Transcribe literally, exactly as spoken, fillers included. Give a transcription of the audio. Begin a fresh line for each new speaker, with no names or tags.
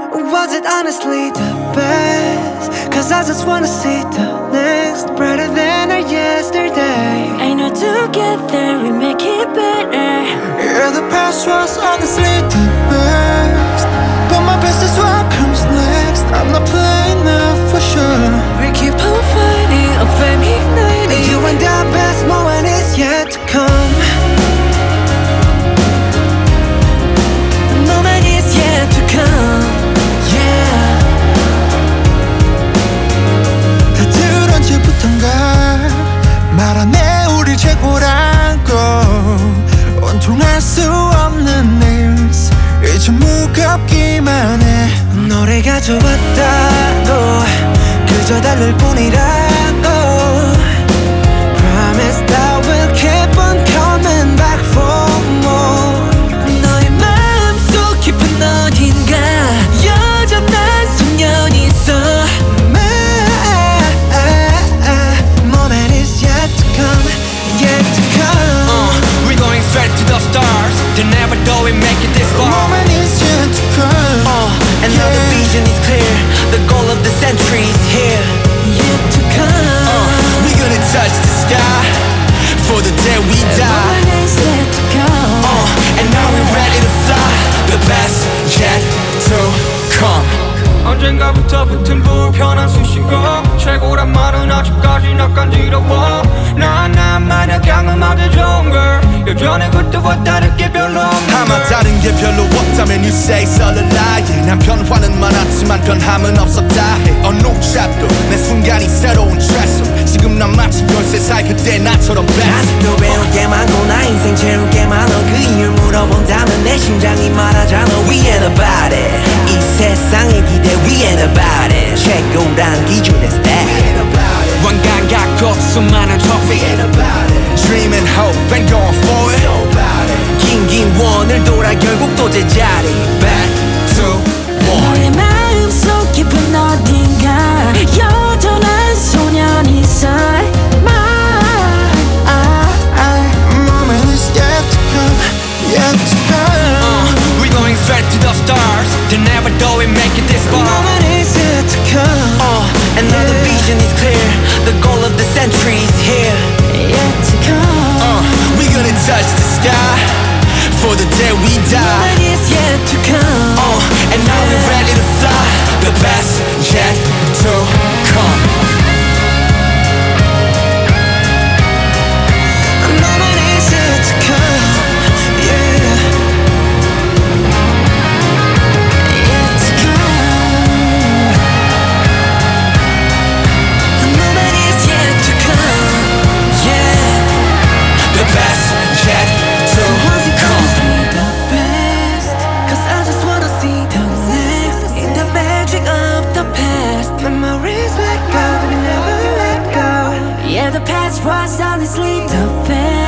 Was it honestly the best? Cause I just wanna see the next brighter than our yesterday.
I know together we make it better.
Yeah, the past was honestly the best, but my best is what comes next. I'm not playing now for sure.
We keep on fighting, a flame igniting.
You and our best moment is yet to come.
Moment is yet to come. Yeah.
다들 언제부턴가 말하네 우리 최고라고. 원통할 수 없는 news 이제 무겁기만 해. 노래가 좋았다고 그저 달랠 뿐이라고. Promise that we'll keep on coming back for more.
너의 마음속 깊은 어딘가 여전한 소년이 있어.
Moment is yet to come, yet to come.
uh, We're going straight to the stars. They never thought we'd make it this far.
Moment is yet to come.
uh, And now the vision is clear. The goal of the century is here.
Yet to come.
uh, We're gonna touch the sky for the day we die.
Moment is yet to come.
uh, And now we're ready to fly. The best yet to come.
언젠가부터 붙은 불편한 수식어. 최고란 말은 아직까지 낯간지러워. 난 나만의 경험하기 좋은 걸 여전히 그때와 다르게 별로 없는
아마 다른 게 별로 없다면 you say it's all a lie. 난 변화는 많았지만 변함은 없었다 해. 어느 챕도 내 순간이 새로운 트레서. 지금 난 마치 열세 살 그때 나처럼 best.
아직도 배울 게 많고 나 인생 채울 게 많아. 그 이유를 물어본다면 내 심장이 말하잖아. We ain't about it. 이 세상의 기대 We ain't about it. 최고란 기준의 stat.
왕관 갖고 수많은 trophy.
Dream and hope and going for it.
긴긴 원을 돌아 결국 또 제자리.
Back to one.
너의 마음속 깊은 어딘가 여전한 소년이 있어.
Moment is yet to come, yet to come.
uh, We're going straight to the stars. They never thought we'd make it this far.
Moment is yet to come.
uh, And now the vision is clear. The goal of the century is here.
Yet to come.
uh, We're gonna touch the sky for the day we die.
Moment is yet to come.
uh, And now we're ready to fly. The best yet to come.
Moment is yet to come, yeah.
Yet to come.
Moment is yet to come,
Yeah. The best yet to
was it
come.
gonna be the best? Cause I just wanna see the next in the magic of the past. Memories let go, we never let go.
Yeah, the past was honestly the best.